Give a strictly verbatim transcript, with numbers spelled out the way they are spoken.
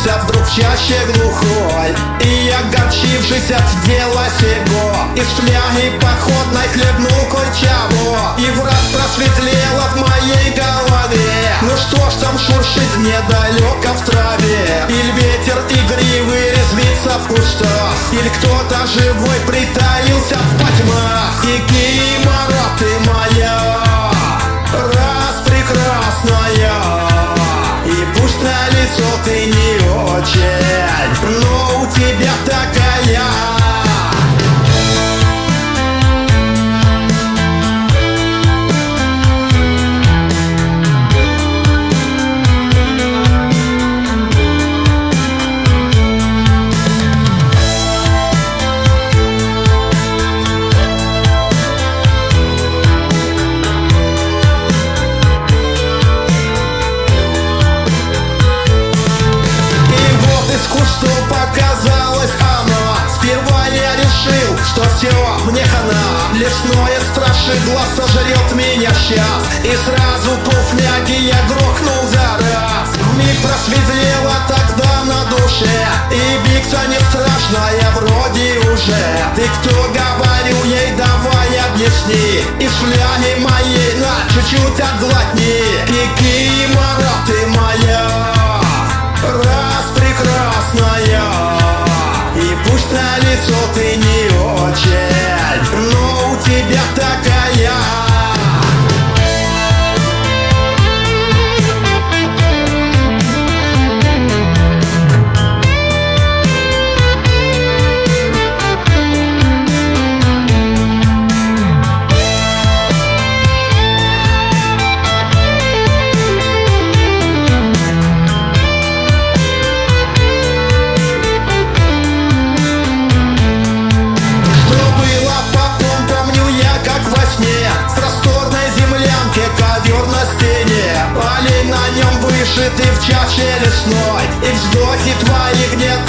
Очутился вдруг в чаще глухой, и, огорчившись от дела сего, из фляги походной хлебнул кое-чего, и враз просветлел от моей голове. Ну что ж там шуршит недалеко в траве? Или ветер игривый резвится в кустах, или кто-то живой притаился в потьмах. Кикимора, ты моя, раз прекрасная, и пусть на лицо ты не очень, но у тебя такая. Показалось оно, сперва я решил, что все, мне хана. Лесное страшидло сожрет меня сейчас, и сразу полфляги я грохнул за раз. Вмиг просветлело тогда на душе, и биться не страшно, я вроде уже. Ты кто, говорю ей, давай объясни, из фляги моей на чуть-чуть отглотни. Кикимора, ты моя, раз прекрасная, и пусть на лицо ты не очень, но у тебя такая. Ковер на стене, полей на нем вышиты в чаше лесной, и вздохи твои где